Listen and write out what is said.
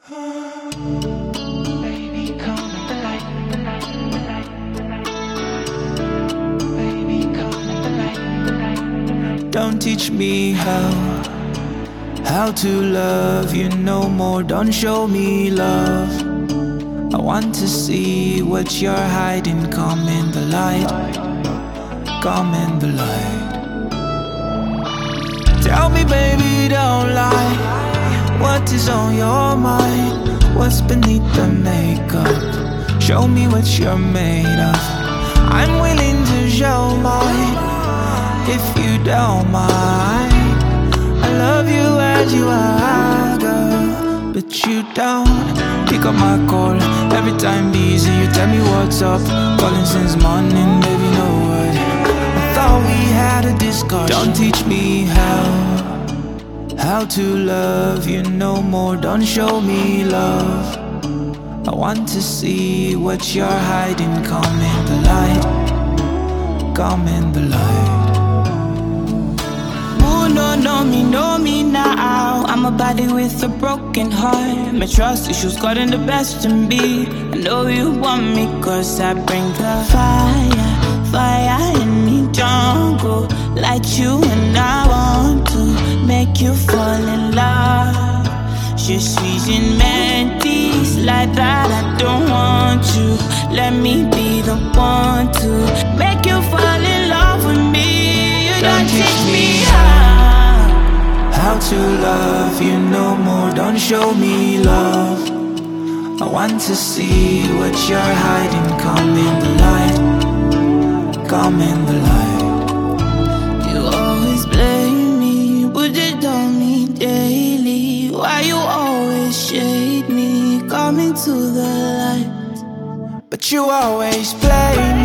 Baby, come with the light, the light, the light, the light. Baby, come with the light, the light, the light. Don't teach me how to love you no more. Don't show me love. I want to see what you're hiding. Come in the light, come in the light. Tell me, baby, don't lie. What is on your mind? What's beneath the makeup? Show me what you're made of. I'm willing to show mine, if you don't mind. I love you as you are, girl, but you don't pick up my call. Every time busy, you tell me what's up. Calling since morning, baby, no word. I thought we had a discussion. Don't teach me how to love you no more. Don't show me love. I want to see what you're hiding. Come in the light, come in the light. Who don't know me now. I'm a body with a broken heart. My trust issues gotten the best of me. I know you want me cause I bring the fire, fire in the jungle. Light you and I want to make you fall in love. Je suis une mantis, like that I don't want you. Let me be the one to make you fall in love with me. You don't teach me how to love you no more. Don't show me love. I want to see what you're hiding. Come in the light, come in the light. You always blame me, put it on me daily. Why you always shade me, coming to the light? But you always blame